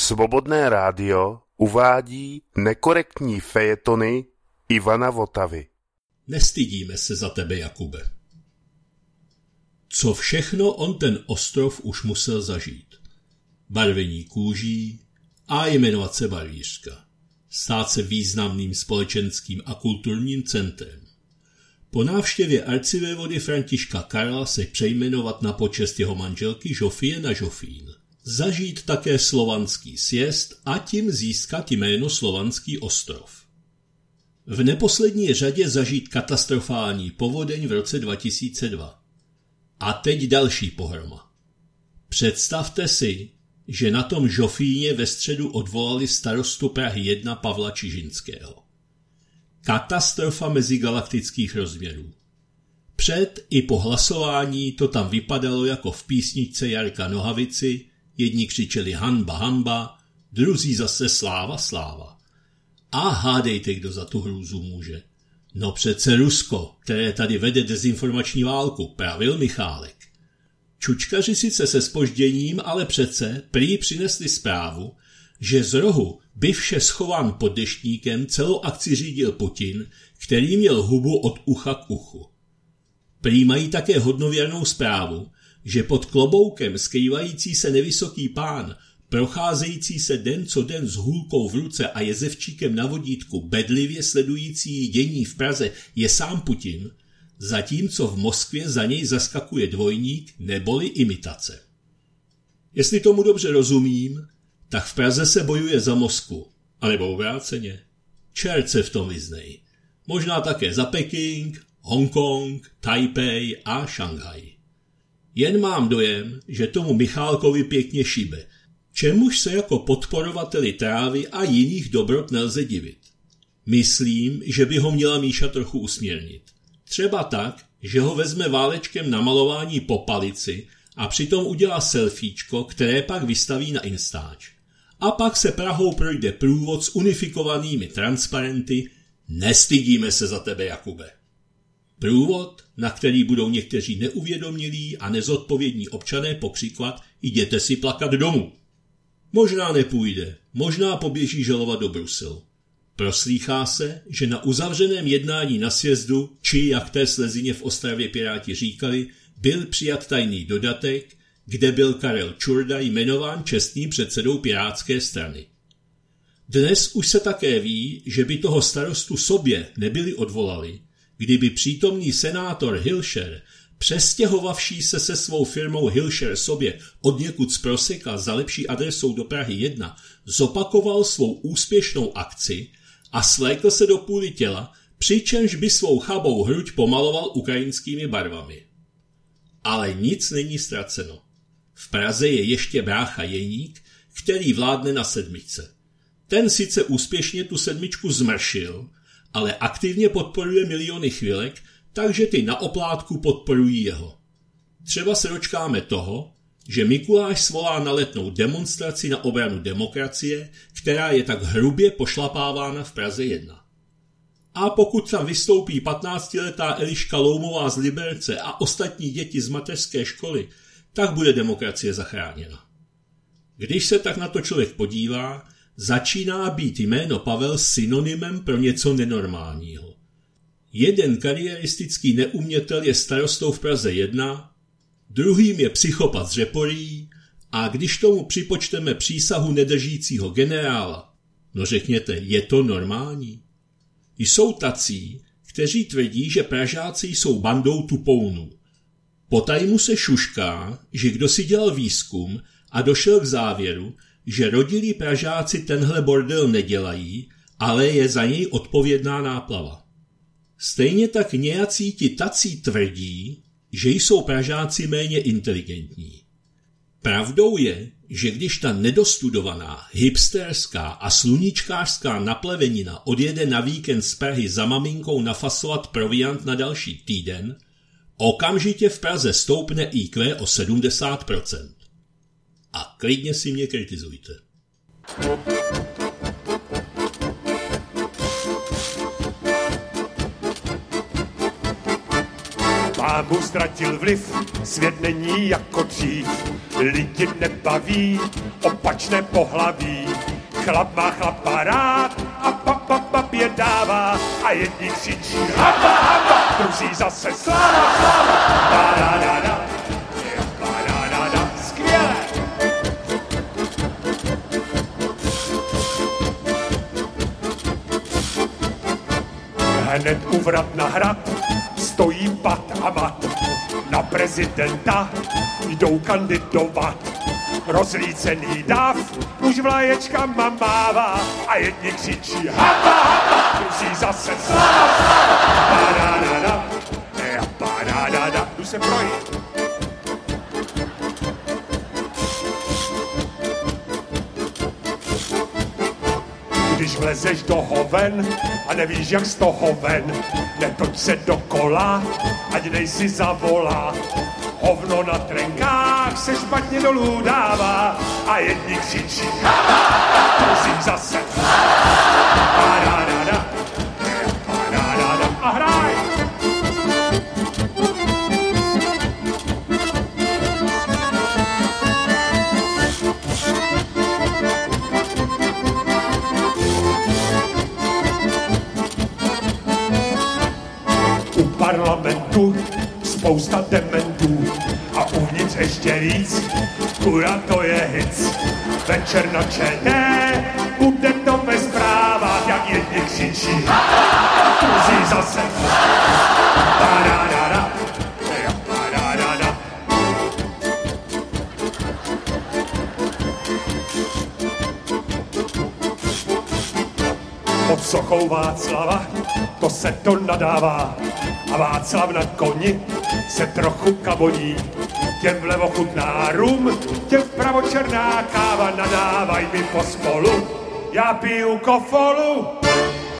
Svobodné rádio uvádí nekorektní fejetony Ivana Votavy. Nestydíme se za tebe, Jakube. Co všechno on ten ostrov už musel zažít. Barvení kůží a jmenovat se Barvířka. Stát se významným společenským a kulturním centrem. Po návštěvě arcivévody Františka Karla se přejmenovat na počest jeho manželky Žofie na Žofín. Zažít také slovanský sjezd a tím získat jméno Slovanský ostrov. V neposlední řadě zažít katastrofální povodeň v roce 2002. A teď další pohroma. Představte si, že na tom Žofíně ve středu odvolali starostu Prahy 1 Pavla Čižinského. Katastrofa mezigalaktických rozměrů. Před i po hlasování to tam vypadalo jako v písničce Jarka Nohavici, jedni křičeli hanba, hanba, druzí zase sláva, sláva. A hádejte, kdo za tu hrůzu může. No přece Rusko, které tady vede dezinformační válku, pravil Michálek. Čučkaři sice se zpožděním, ale přece prý přinesli zprávu, že z rohu, bivše schován pod deštníkem, celou akci řídil Putin, který měl hubu od ucha k uchu. Prý mají také hodnověrnou zprávu, že pod kloboukem skrývající se nevysoký pán, procházející se den co den s hůlkou v ruce a jezevčíkem na vodítku, bedlivě sledující dění v Praze, je sám Putin, zatímco v Moskvě za něj zaskakuje dvojník neboli imitace. Jestli tomu dobře rozumím, tak v Praze se bojuje za Moskvu, anebo obráceně. Čert se v tom vyznej. Možná také za Peking, Hongkong, Taipei a Šanghaj. Jen mám dojem, že tomu Michálkovi pěkně šibe, čemuž se jako podporovateli trávy a jiných dobrot nelze divit. Myslím, že by ho měla Míša trochu usměrnit. Třeba tak, že ho vezme válečkem na malování po palici a přitom udělá selfiečko, které pak vystaví na Instač. A pak se Prahou projde průvod s unifikovanými transparenty Nestydíme se za tebe, Jakube. Průvod, na který budou někteří neuvědomělí a nezodpovědní občané pokřikovat jděte si plakat domů. Možná nepůjde, možná poběží žalovat do Bruselu. Proslýchá se, že na uzavřeném jednání na sjezdu, či jak té slezině v Ostravě Piráti říkali, byl přijat tajný dodatek, kde byl Karel Čurda jmenován čestným předsedou Pirátské strany. Dnes už se také ví, že by toho starostu sobě nebyli odvolali, kdyby přítomný senátor Hilšer, přestěhovavší se svou firmou Hilšer sobě odněkud z Proseka za lepší adresou do Prahy 1, zopakoval svou úspěšnou akci a svlékl se do půly těla, přičemž by svou chabou hruď pomaloval ukrajinskými barvami. Ale nic není ztraceno. V Praze je ještě brácha Jeník, který vládne na 7. Ten sice úspěšně tu 7 zmršil, ale aktivně podporuje miliony chvilek, takže ty na oplátku podporují jeho. Třeba se dočkáme toho, že Mikuláš svolá na Letnou demonstraci na obranu demokracie, která je tak hrubě pošlapávána v Praze 1. A pokud tam vystoupí 15letá Eliška Loumová z Liberce a ostatní děti z mateřské školy, tak bude demokracie zachráněna. Když se tak na to člověk podívá, začíná být jméno Pavel synonymem pro něco nenormálního. Jeden kariéristický neumětel je starostou v Praze 1, druhým je psychopat z Řeporí a když tomu připočteme přísahu nedržícího generála, no řekněte, je to normální? Jsou tací, kteří tvrdí, že Pražáci jsou bandou tupounů. Potajmu se šušká, že kdo si dělal výzkum a došel k závěru, že rodilí Pražáci tenhle bordel nedělají, ale je za něj odpovědná náplava. Stejně tak nějací ti tací tvrdí, že jsou Pražáci méně inteligentní. Pravdou je, že když ta nedostudovaná, hipsterská a sluníčkářská naplevenina odjede na víkend z Prahy za maminkou nafasovat proviant na další týden, okamžitě v Praze stoupne IQ o 70%. A klidně si mě kritizujte. Mámu ztratil vliv, svět není jako dřív. Lidi nebaví opačné pohlaví. Chlap má chlapa rád a pap je dává. A jedni křičí hapa, hapa, druzí zase sláva, sláva. Ba-da-da-da, ba-da-da-da, skvěle. Hned uvrat na hrad stojí Pat a Mat. Na prezidenta jdou kandidovat. Rozlícený dav už vlaječkama mává a jedni křičí hapa, hapa, druzí zase sláva, sláva. Ba-da-da-da, ba-da-da-da, jdu se projít. Když vlezeš do hoven a nevíš, jak z toho ven, netoč se dokola, ať nejsi zavolá. Hovno na trenkách se špatně dolů dává a jedni křičí druzím zase pa-da-da-da, pa-da-da-da a hraj! U parlamentu spousta dementů a uvnitř ještě víc, kura to je hic. Večer na ČT, bude to ve zprávách, jak jedni křičí, druzí zase pa-da-da-da, pa-da-da-da. Pod sochou Václava, to se to nadává, a Václav na koni se trochu kaboní. Těm vlevo chutná rum, těm vpravo černá káva, nadávaj mi pospolu, já piju kofolu.